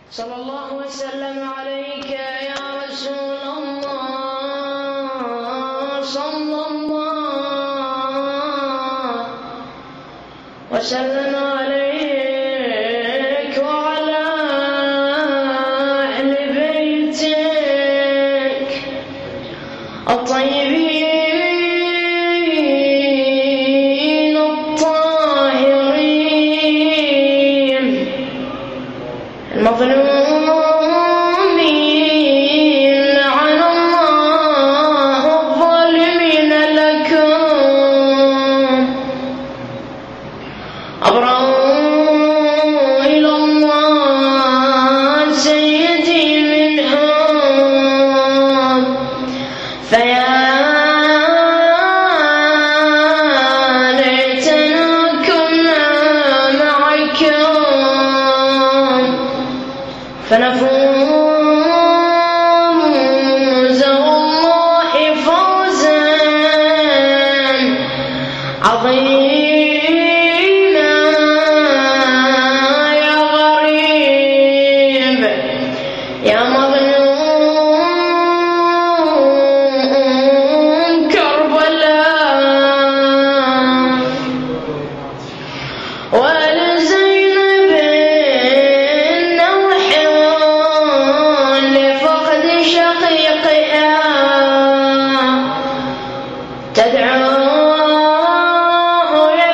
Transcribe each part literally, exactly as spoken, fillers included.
صلى الله وسلم عليك يا رسول الله، صلى الله وسلم عليك وعلى أهل بيتك الطيبين الطاهرين المظلومين لعن الله الظالمين لكم أبرأوا إلى الله سيدي منهم فيا ليتنا كنا معكم فنفوز والله فوزا عظيما يا غريب يا مظلوم كربلاء ولزينب النوح لفقد شقيقها تدعوه يا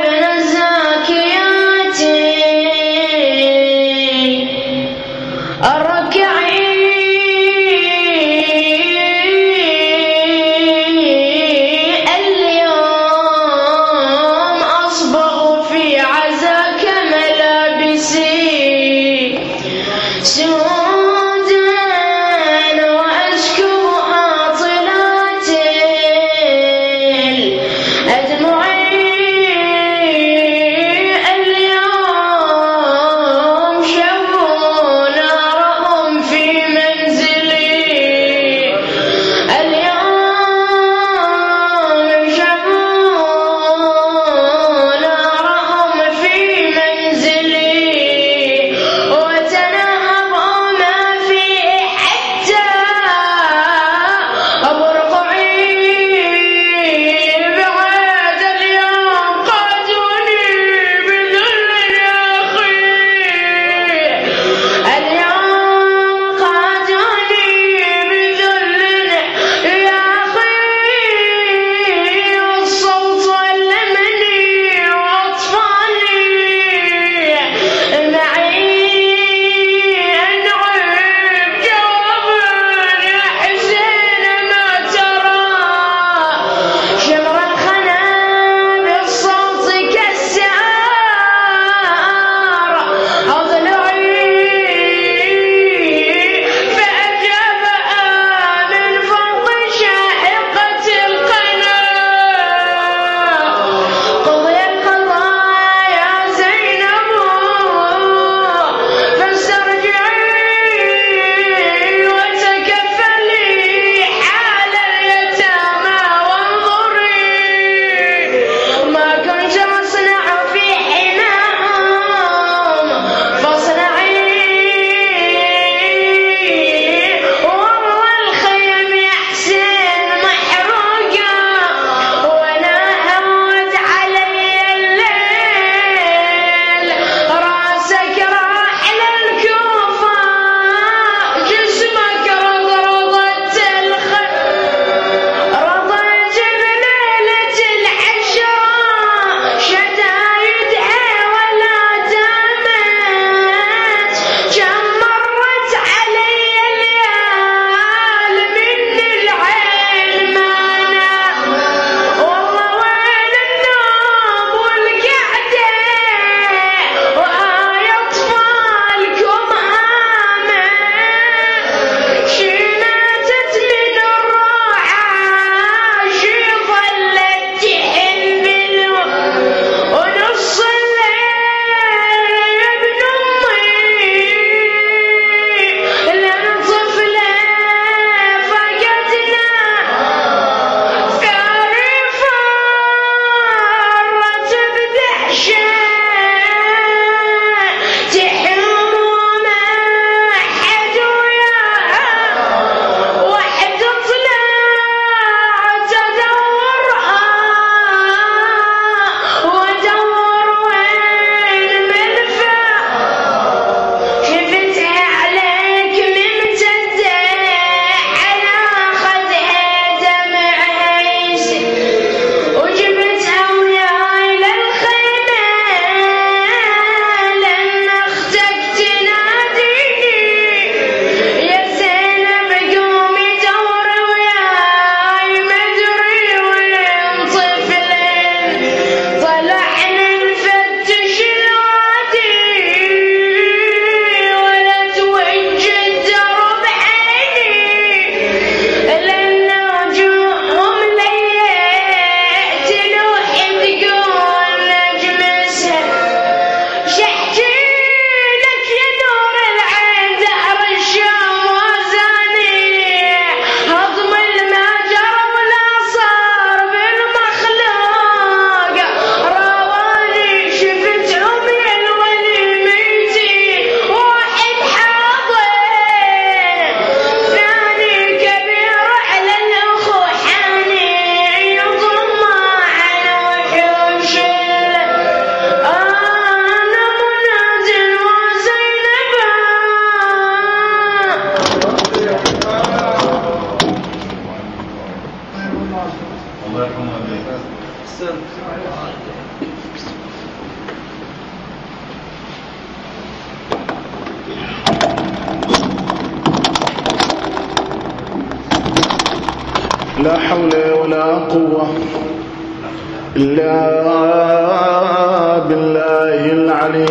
لا حول ولا قوة إلا بالله العلي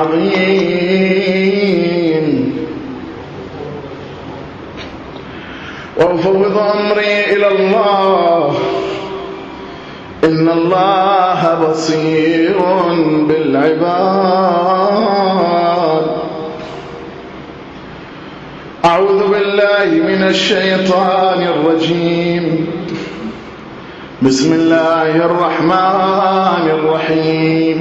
العظيم. وأفوض أمري إلى الله إن الله بصير بالعباد. أعوذ بالله من الشيطان الرجيم. بسم الله الرحمن الرحيم.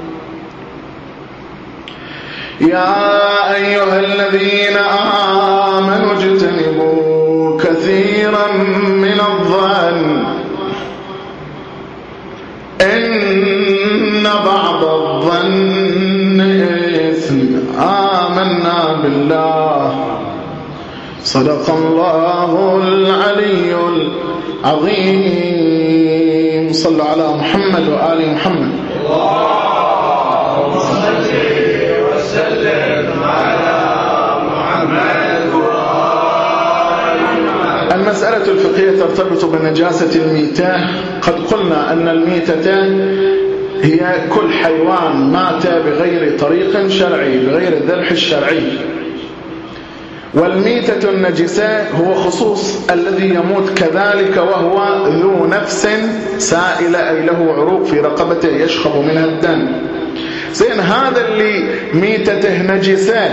يا أيها الذين آمنوا اجتنبوا كثيرا من الظن إن بعض الظن إثم. آمنا بالله. صدق الله العلي العظيم. صلوا على محمد وآل محمد. اللهم صل وسلم على محمد وآل محمد. المسألة الفقهية ترتبط بنجاسة الميتة. قد قلنا أن الميتة هي كل حيوان مات بغير طريق شرعي، بغير الذبح الشرعي. والميتة النجسة هو خصوص الذي يموت كذلك وهو ذو نفس سائلة، أي له عروق في رقبته يشخب منها الدم. زين، هذا اللي ميتته نجسة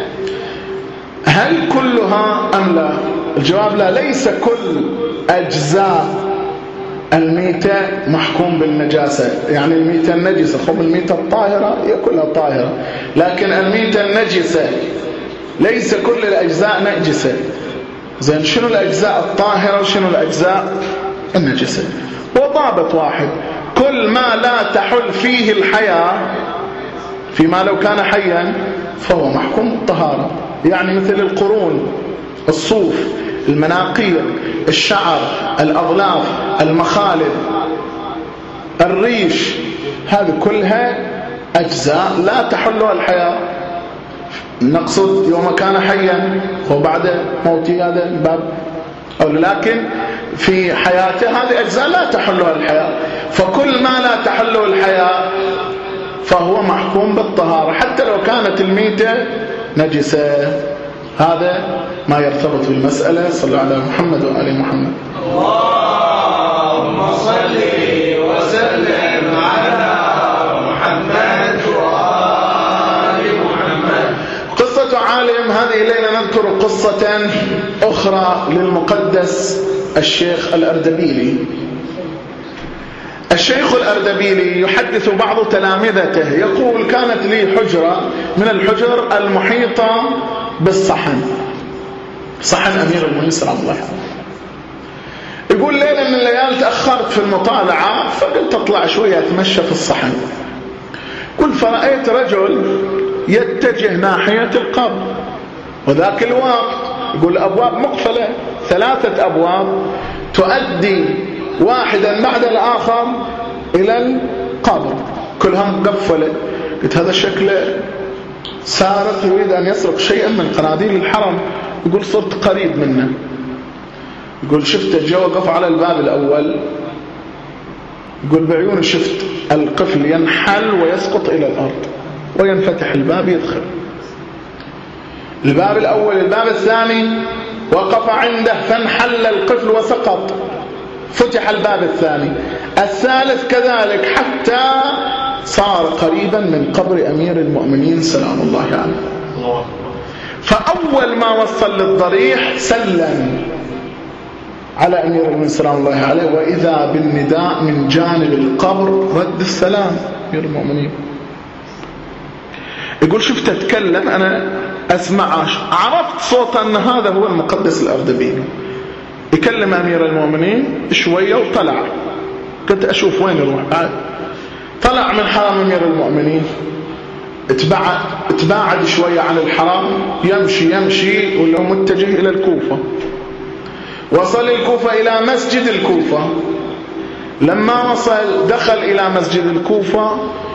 هل كلها أم لا؟ الجواب لا، ليس كل أجزاء الميتة محكوم بالنجاسة. يعني الميتة النجسة، خب الميتة الطاهرة هي كلها طاهرة، لكن الميتة النجسة ليس كل الأجزاء نجسة. زين، شنو الأجزاء الطاهرة وشنو الأجزاء النجسة؟ وضابط واحد: كل ما لا تحل فيه الحياة، فيما لو كان حيا فهو محكوم بالطهارة. يعني مثل القرون، الصوف، المناقير، الشعر، الأظلاف، المخالب، الريش، هذه كلها أجزاء لا تحلها الحياة. نقصد يوم كان حيا وبعد موته، هذا باب أو لكن في حياته هذه أجزاء لا تحلها الحياة. فكل ما لا تحله الحياة فهو محكوم بالطهارة حتى لو كانت الميتة نجسة. هذا ما يرتبط بالمسألة. صلى على محمد وآل محمد. اللهم صل وسلم على محمد وآل محمد. قصة عالم. هذه الليلة نذكر قصة أخرى للمقدس الشيخ الأردبيلي. الشيخ الأردبيلي يحدث بعض تلامذته، يقول: كانت لي حجرة من الحجر المحيطة بالصحن، صحن أمير المؤمنين سلام الله عليه. يقول: ليلة من الليال تأخرت في المطالعة، فقلت أطلع شوية أتمشى في الصحن. قل فرأيت رجل يتجه ناحية القبر، وذاك الوقت يقول أبواب مقفلة، ثلاثة أبواب تؤدي واحدا بعد الآخر إلى القبر، كلها مقفلة. قلت هذا شكله سارق يريد أن يسرق شيئا من قناديل الحرم. يقول صرت قريب منه. يقول شفت الجو وقف على الباب الأول. يقول بعيوني شفت القفل ينحل ويسقط إلى الأرض وينفتح الباب يدخل. الباب الأول، الباب الثاني وقف عنده فانحل القفل وسقط، فتح الباب الثاني، الثالث كذلك، حتى صار قريبا من قبر أمير المؤمنين سلام الله عليه. يعني. فأول ما وصل للضريح سلم على أمير المؤمنين سلام الله عليه، وإذا بالنداء من جانب القبر رد السلام أمير المؤمنين. يقول شفت أتكلم أنا أسمع، عرفت صوت أن هذا هو المقدس الأردبيلي يكلم أمير المؤمنين شوية وطلع. كنت أشوف وين يروح. طلع من حرم أمير المؤمنين، اتباعد, اتباعد شوية عن الحرم، يمشي يمشي ولو متجه إلى الكوفة. وصل الكوفة إلى مسجد الكوفة. لما وصل دخل إلى مسجد الكوفة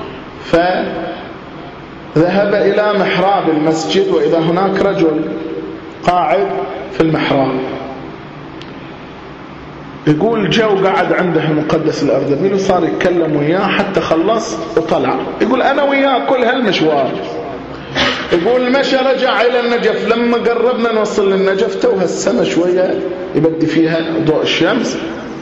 فذهب إلى محراب المسجد، وإذا هناك رجل قاعد في المحراب. يقول جو قاعد عنده المقدس الأردبيل وصار يتكلم وياه حتى خلص وطلع. يقول أنا وياه كل هالمشوار. يقول مشى رجع إلى النجف، لما قربنا نوصل للنجف توها السماء شوية يبدي فيها ضوء الشمس.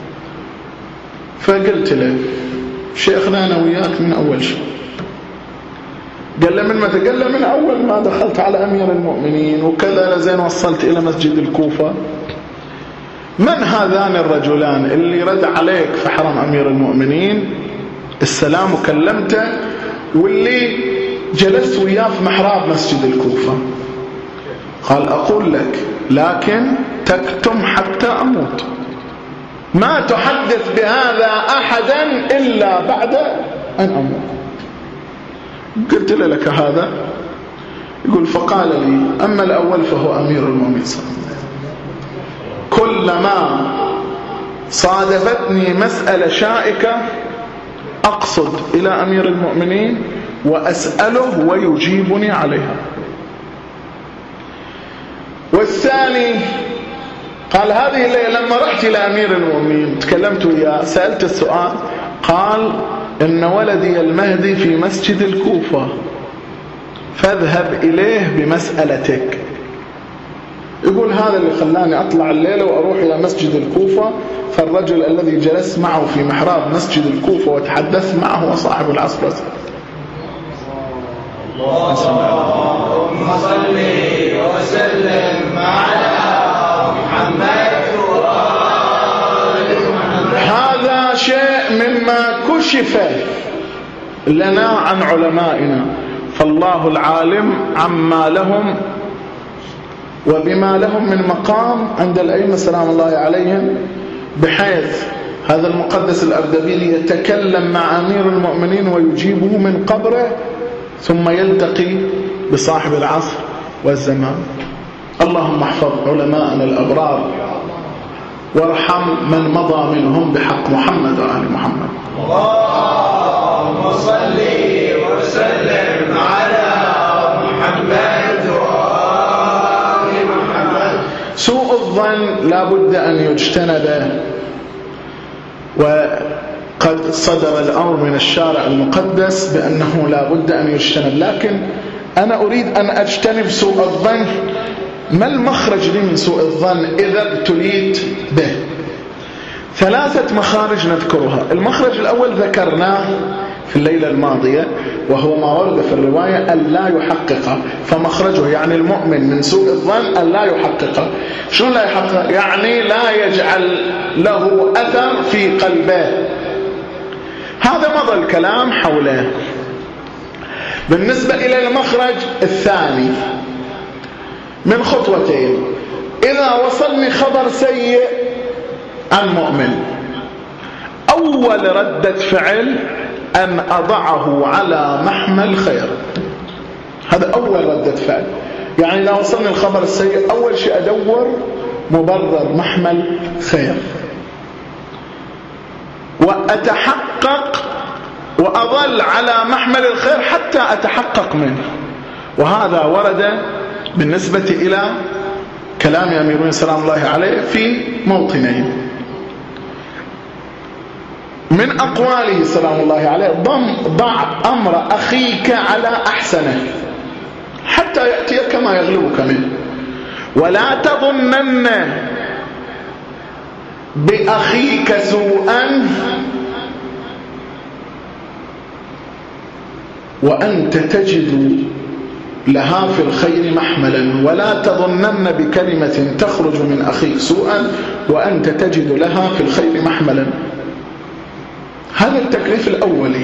فقلت له شيخنا أنا وياك من أول شيء. قال له من متى؟ قال له من أول ما دخلت على أمير المؤمنين وكذا لزين وصلت إلى مسجد الكوفة. من هذان الرجلان اللي رد عليك في حرم أمير المؤمنين السلام وكلمته، واللي جلست وياه في محراب مسجد الكوفة؟ قال أقول لك لكن تكتم حتى أموت، ما تحدث بهذا أحدا إلا بعد أن أموت. قلت له لك هذا؟ يقول فقال لي أما الأول فهو أمير المؤمنين صلى الله عليه وسلم. كلما صادفتني مسألة شائكة أقصد إلى أمير المؤمنين وأسأله ويجيبني عليها. والثاني قال هذه الليلة لما رحت إلى أمير المؤمنين تكلمت وياه سألت السؤال، قال إن ولدي المهدي في مسجد الكوفة فاذهب إليه بمسألتك. يقول هذا اللي خلاني أطلع الليلة وأروح إلى مسجد الكوفة، فالرجل الذي جلست معه في محراب مسجد الكوفة وتحدثت معه هو صاحب العصر. اللهم صل وسلم على محمد وآل محمد. هذا شيء مما كشف لنا عن علمائنا، فالله العالم عما لهم وبما لهم من مقام عند الأئمة سلام الله عليهم، بحيث هذا المقدس الأردبيل يتكلم مع أمير المؤمنين ويجيبه من قبره ثم يلتقي بصاحب العصر والزمان. اللهم احفظ علماءنا الأبرار وارحم من مضى منهم بحق محمد وآل محمد. اللهم صل وسلم على محمد وآل محمد. سوء الظن لا بد أن يجتنب، وقد صدر الأمر من الشارع المقدس بأنه لا بد أن يجتنب، لكن أنا أريد أن أجتنب سوء الظن. ما المخرج لي من سوء الظن إذا ابتليت به؟ ثلاثة مخارج نذكرها. المخرج الأول ذكرناه في الليلة الماضية وهو ما ورد في الرواية أن لا يحقق، فمخرجه يعني المؤمن من سوء الظن أن لا يحقق. شو لا يحقق؟ يعني لا يجعل له أثر في قلبه. هذا مضى الكلام حوله. بالنسبة إلى المخرج الثاني من خطوتين، إذا وصلني خبر سيء عن مؤمن، أول ردة فعل أن أضعه على محمل خير. هذا أول ردة فعل. يعني إذا وصلني الخبر السيء أول شيء أدور مبرر محمل خير، وأتحقق وأظل على محمل الخير حتى أتحقق منه. وهذا ورد بالنسبة إلى كلام أمير المؤمنين سلام الله عليه في موطنين. من أقواله سلام الله عليه ضم ضع أمر أخيك على أحسنه حتى يأتي كما يغلبك منه، ولا تظنن بأخيك سوءا وأنت تجد لها في الخير محملا، ولا تظنن بكلمة تخرج من أخيك سوءا وأنت تجد لها في الخير محملا. هذا التكليف الأولي.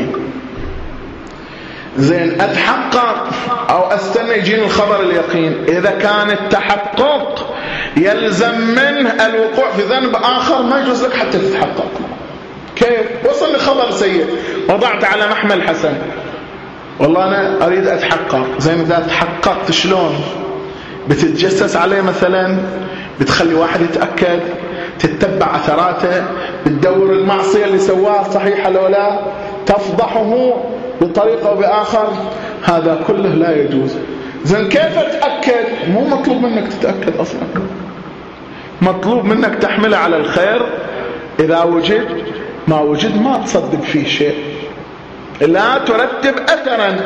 زين، أتحقق أو أستنى يجيني الخبر اليقين. إذا كان التحقق يلزم منه الوقوع في ذنب آخر ما يجوز لك حتى تتحقق. كيف؟ وصل خبر سيء وضعت على محمل حسن، والله أنا أريد أتحقق. زين، إذا تحققت شلون؟ بتتجسس عليه مثلا؟ بتخلي واحد يتأكد؟ تتبع أثراته، بتدور المعصية اللي سواها صحيحة لو لا، تفضحه بطريقة أو بآخر، هذا كله لا يجوز. زين كيف أتأكد؟ مو مطلوب منك تتأكد أصلا، مطلوب منك تحمله على الخير. إذا وجد، ما وجد ما تصدق فيه شيء، لا ترتب أثرا.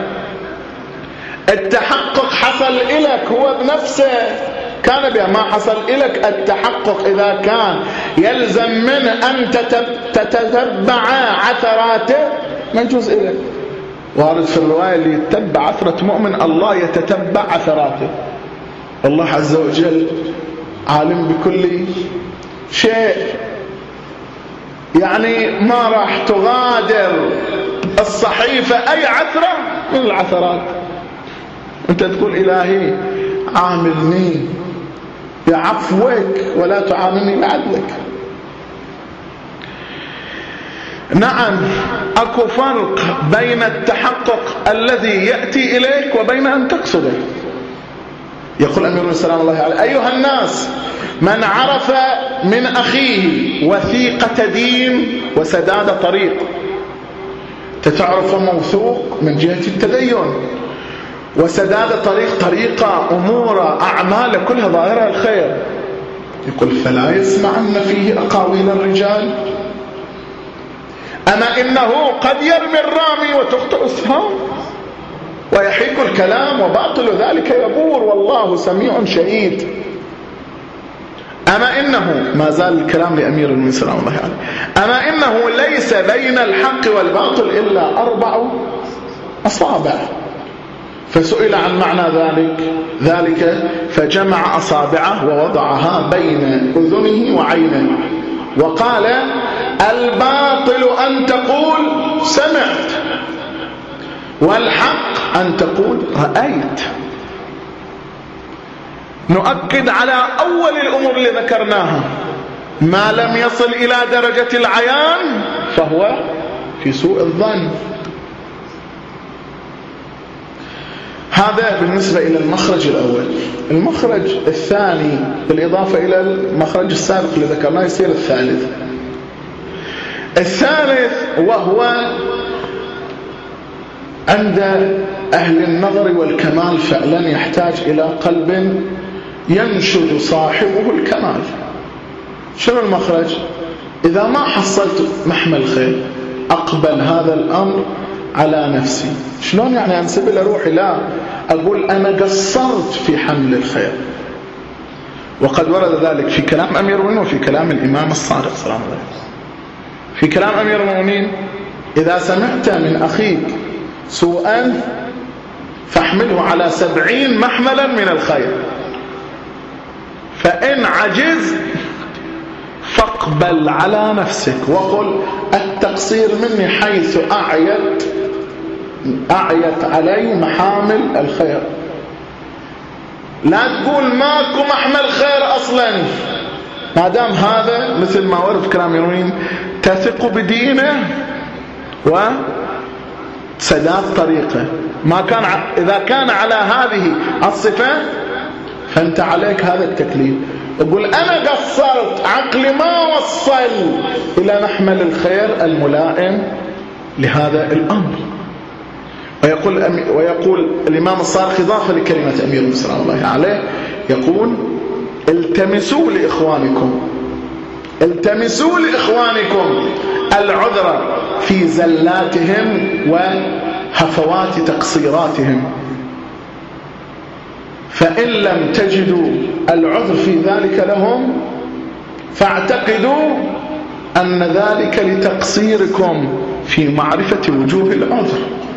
التحقق حصل إلك هو بنفسه كان بها، ما حصل إلك التحقق إذا كان يلزم منه أن تتتبع عثراته ما يجوز إليك. وارد في الرواية اللي يتبع عثرة مؤمن الله يتتبع عثراته. الله عز وجل عالم بكل شيء، يعني ما راح تغادر الصحيفة أي عثرة من العثرات. أنت تقول إلهي عاملني بعفوك ولا تعاملني بعدلك. نعم، أكو فرق بين التحقق الذي يأتي إليك وبين أن تقصده. يقول أمير السلام الله عليه: أيها الناس، من عرف من أخيه وثيقة دين وسداد طريق. تتعرف موثوق من جهة التدين، وسداد طريق طريقة أمور أعمال كلها ظاهرها الخير. يقول: فلا يسمعن فيه أقاويل الرجال، أما إنه قد يرمي الرامي وتخطئ السهام ويحيك الكلام وباطل ذلك يبور والله سميع شهيد. أما إنه، ما زال الكلام لأمير المؤمنين سلام الله عليه، أما إنه ليس بين الحق والباطل إلا أربع أصابع. فسئل عن معنى ذلك ذلك فجمع أصابعه ووضعها بين أذنه وعينه وقال: الباطل أن تقول سمعت، والحق أن تقول رأيت. نؤكد على أول الأمور اللي ذكرناها: ما لم يصل إلى درجة العيان فهو في سوء الظن. هذا بالنسبة إلى المخرج الأول. المخرج الثاني بالإضافة إلى المخرج السابق اللي ذكرناه يصير الثالث. الثالث وهو عند أهل النظر والكمال فعلا يحتاج إلى قلب ينشد صاحبه الكمال. شنو المخرج؟ إذا ما حصلت محمل خير أقبل هذا الأمر على نفسي. شلون يعني أنسب إلى روحي؟ لا، أقول أنا قصرت في حمل الخير. وقد ورد ذلك في كلام أمير المؤمنين وفي كلام الإمام الصادق صلى الله عليه وسلم. في كلام أمير المؤمنين: إذا سمعت من أخيك سوءا فاحمله على سبعين محملا من الخير، فإن عجز فاقبل على نفسك وقل: التقصير مني حيث أعيت أعيت علي محامل الخير. لا تقول ماكو محمل خير أصلا، ما دام هذا مثل ما ورد في كلام يروين تثق بدينه وسداد طريقه. ما كان ع... إذا كان على هذه الصفة فأنت عليك هذا التكليف. أقول أنا قصرت، عقلي ما وصل إلى محمل الخير الملائم لهذا الأمر. ويقول, أمي... ويقول الإمام الصادق إضافة لكلمة أمير صلى الله عليه، يقول: التمسوا لإخوانكم التمسوا لإخوانكم العذر في زلاتهم وهفوات تقصيراتهم، فإن لم تجدوا العذر في ذلك لهم فاعتقدوا أن ذلك لتقصيركم في معرفة وجوه العذر.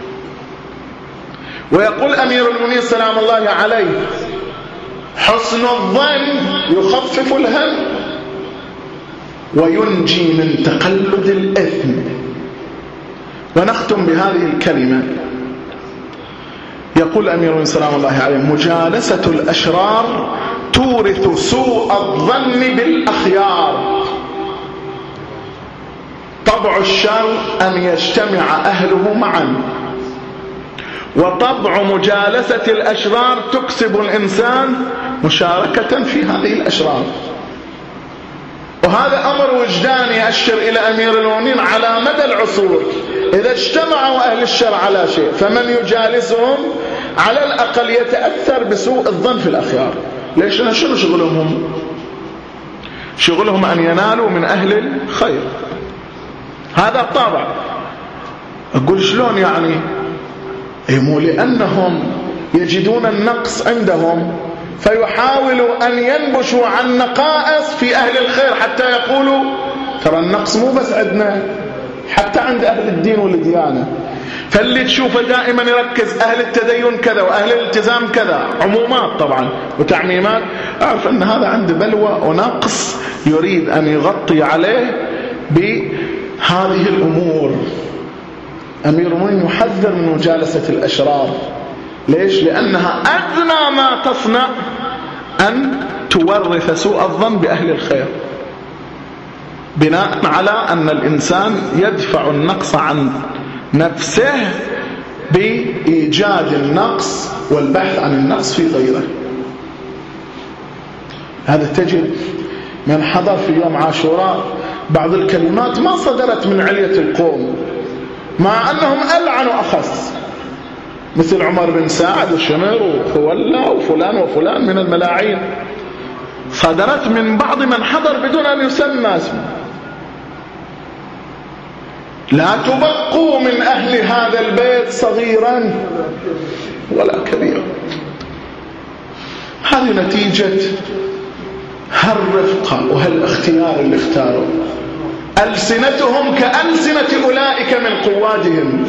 ويقول أمير المؤمنين سلام الله عليه: حسن الظن يخفف الهم وينجي من تقلد الإثم. ونختم بهذه الكلمة. يقول أمير المؤمنين سلام الله عليه: مجالسة الأشرار تورث سوء الظن بالأخيار. طبع الشر أن يجتمع أهله معا، وطبع مجالسة الأشرار تكسب الإنسان مشاركة في هذه الأشرار. وهذا أمر وجداني يأشر إلى أمير المؤمنين على مدى العصور. إذا اجتمعوا أهل الشر على شيء فمن يجالسهم على الأقل يتأثر بسوء الظن في الأخيار. ليش؟ لأن شنو شغلهم هم؟ شغلهم أن ينالوا من أهل الخير. هذا الطابع. أقول شلون يعني؟ مو لأنهم يجدون النقص عندهم فيحاولوا أن ينبشوا عن نقائص في أهل الخير حتى يقولوا ترى النقص مو بس عندنا، حتى عند أهل الدين والديانة. فاللي تشوفه دائما يركز أهل التدين كذا وأهل الالتزام كذا، عمومات طبعا وتعميمات، أعرف أن هذا عنده بلوى ونقص يريد أن يغطي عليه بهذه الأمور. أمير المؤمنين يحذر من مجالسة الأشرار. ليش؟ لأنها أدنى ما تصنع أن تورث سوء الظن بأهل الخير، بناء على أن الإنسان يدفع النقص عن نفسه بإيجاد النقص والبحث عن النقص في غيره. هذا تجد من حضر في يوم عاشوراء بعض الكلمات ما صدرت من علية القوم، مع أنهم ألعنوا أخص، مثل عمر بن سعد وشمر وخولة وفلان وفلان من الملاعين، صدرت من بعض من حضر بدون أن يسمى اسمه. لا تبقوا من أهل هذا البيت صغيرا ولا كبيرا. هذه نتيجة هالرفقة وهالاختيار اللي اختاروا. ألسنتهم كألسنة أولئك من قوادهم.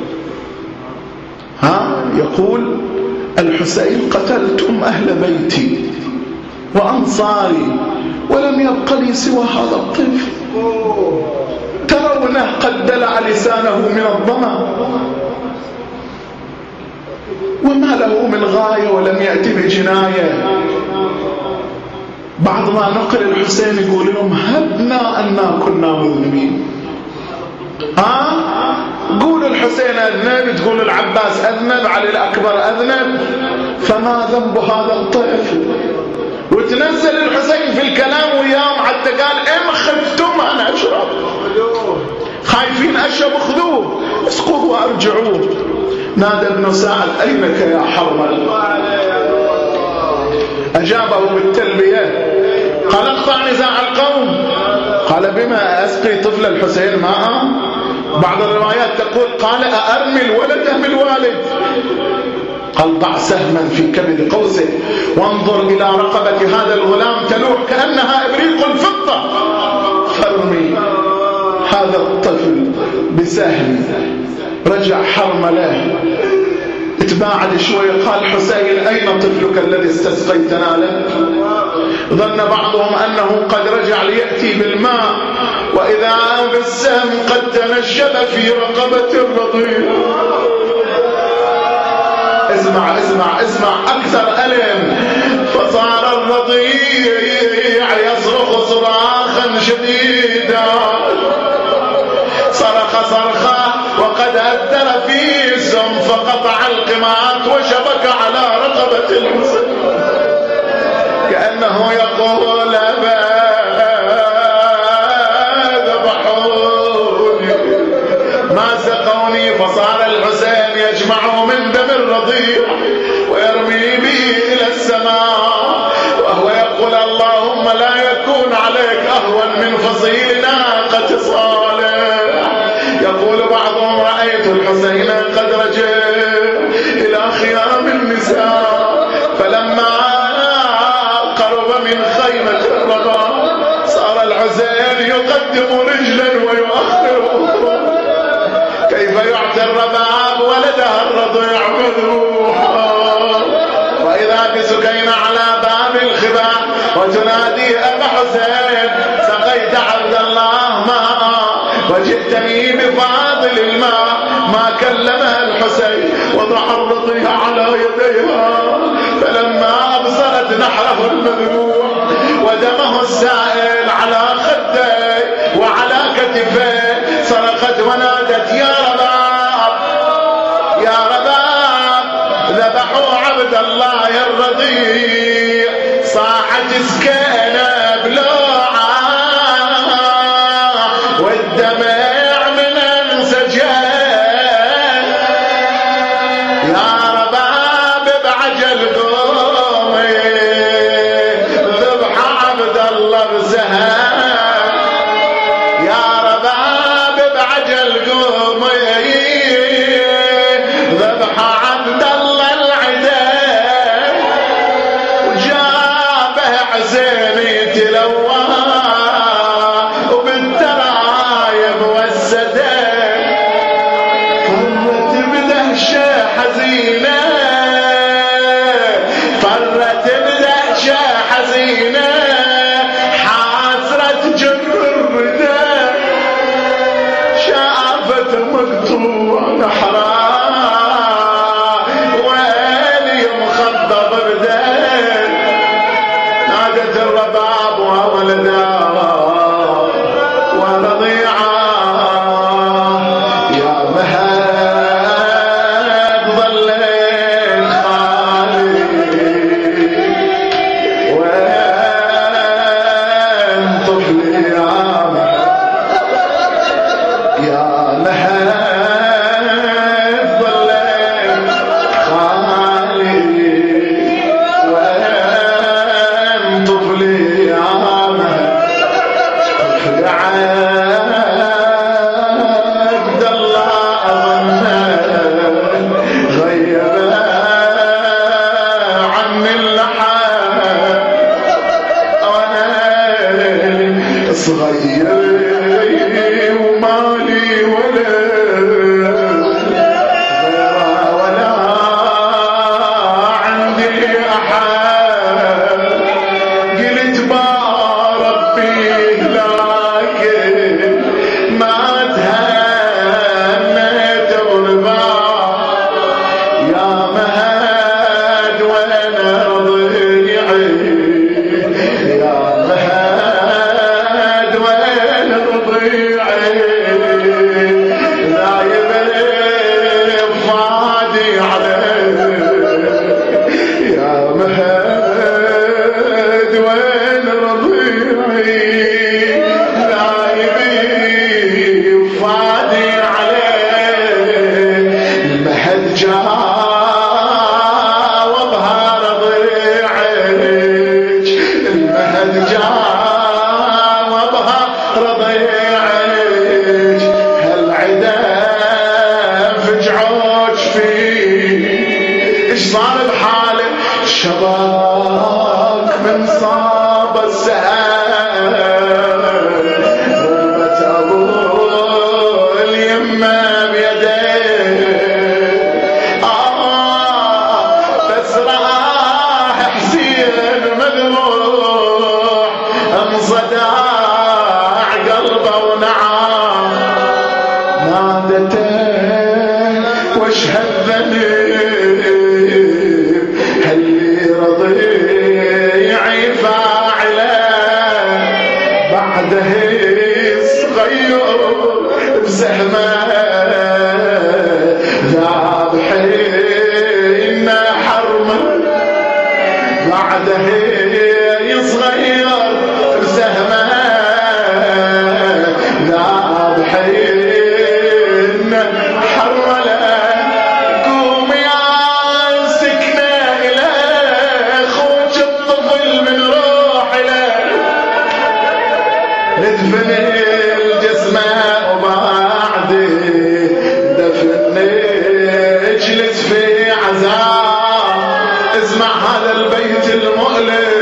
ها يقول الحسين قتلتم أهل بيتي وأنصاري ولم يبق لي سوى هذا الطفل، ترونه قد دلع لسانه من الظما وما له من غاية ولم يأتي بجناية. بعض ما نقل الحسين يقول لهم هبنا أننا كنا مذنبين. ها قول الحسين أذنب، تقول العباس أذنب، علي الأكبر أذنب، فما ذنب هذا الطفل؟ وتنزل الحسين في الكلام وياهم حتى قال إن خفتم أنا أشرب، خايفين أشرب خذوه اسقوه وأرجعوه. نادى ابن سعد أينك يا حرمل؟ أجابه بالتلبية. قال اقطع نزاع القوم. قال بما أسقي طفل الحسين ماء؟ بعض الروايات تقول قال أأرمي الولد أم الوالد؟ قال ضع سهما في كبد قوسه وانظر إلى رقبة هذا الغلام تلوح كأنها إبريق الفضة، فارمي هذا الطفل بسهم. رجع حرمله، اتباعد شوي، قال حسين أين طفلك الذي استسقيتنا له؟ ظن بعضهم أنه قد رجع ليأتي بالماء، وإذا بالسهم قد تنشب في رقبة الرضيع. اسمع اسمع اسمع أكثر ألم. فصار الرضيع يصرخ صراخا شديدا، صرخ صرخة وقد أثر فيه السم فقطع القمات وشبك على رقبة الحسين كأنه يقول ذبحوني ما سقوني. فصار الحسين يجمع من دم الرضيع ويرمي به إلى السماء وهو يقول اللهم لا يكون عليك أهون من فصيل ناقة صالح. يقول بعضهم رأيت الحسين قد رجع إلى خيام النساء، فلما قرب من خيمة الرباط صار الحسين يقدم رجلا ويؤخر أخرى. كيف يعطي الرباب ولدها الرضيع مذبوحا، وإذا بسكينة على باب الخباء وتنادي أبا حسين سقيت عبد الله ماء وجئتني بفاضل الماء. ما كلمها الحسين، وضع الرضيع على يديها، فلما أبصرت نحره المذبوح ودمه السائل على خديه وعلى كتفيه صرخت ونادت يا رباب يا رباب ذبحوا عبد الله الرضيع. صاحت سكينة بلوعة القومي ذبح عبد الله بسهام يا رباب بعجل قومي ذبح عبد الله العداء وجابه حسين يتلوى وبالترايب والسداد فرت بدهشة حزينة فرت بدهشة حزينة حاسرة جر الرداء شافت مقطوع نحرها ويلي مخضب بدال نادت الرباب وولدها ورضيعه يا مهد ظلين خالي وين طفلي يا مهد يا مهد ظلين خالي وين طفلي يا مهد طفل عبد الله أظنه غيب عني اللحى وانا صغير ومالي ولد ولا عندي أحد قلت ما ربي لكن ما تهنيت غرباء يا مهد وانا رضيعي يا مهد وانا رضيعي ذايب فادي عليه يا مهد وين رضيعي لايبي فادي عليه المهد جاوبها رضيعك المهد جاوبها رضيعك هالعدا فجعوك فيه ايش صار بحالك شباك من صاب السهام ضربت ابو اليمه بيديه آه بس راح حسين مذبوح انصداع قلبه ونعام نادته واشهد ذنب هاللي رضيعي فاعله بعده صغير بسهمه ذابحين حرمه بعده صغير بسهمه ذابحين حرمله قوم يا سكنه اليه خوج الطفل من روح له ندفن الجسمه وبعده دفن نجلس في عزاء اسمع هذا البيت المؤلم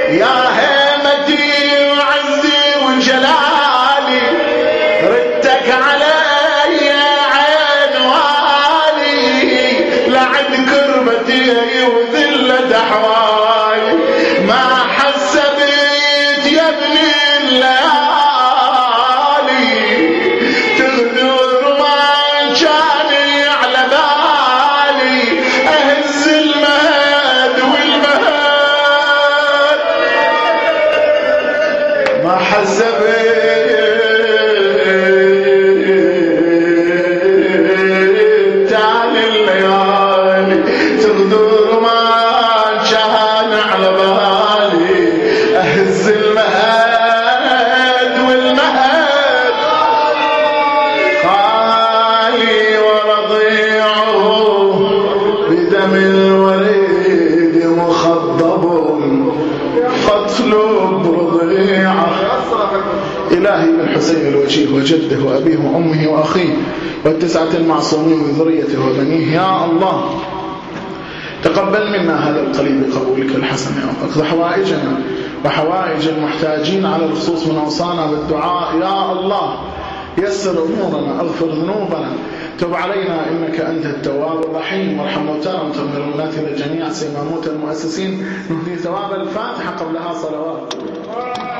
يا هيمتي وعزي وجلالي ردتك علي عين والي لعد كربتي وذلة أحوالي ما حسبت يا ابني الليالي تغدر ما جاني على بالي أهز المهد والمهد ما حسبت تعالي الليالي تغدر ما جاني على بالي أهز المهد والمهد خالي ورضيعه بدم الوريد مخضب فاطلب رضيعه. إلهي بالحسين الوجيه وجده وأبيه وأمه وأخيه والتسعة المعصومين من ذريته وبنيه يا الله تقبل منا هذا القليل بقبولك الحسن واقض حوائجنا وحوائج المحتاجين على الخصوص من أوصانا بالدعاء يا الله يسر أمورنا اغفر ذنوبنا تب علينا إنك أنت التواب الرحيم وارحم موتانا وتغفر لنا جميع سيما موتى المؤسسين نهدي ثواب الفاتحة قبلها صلوات.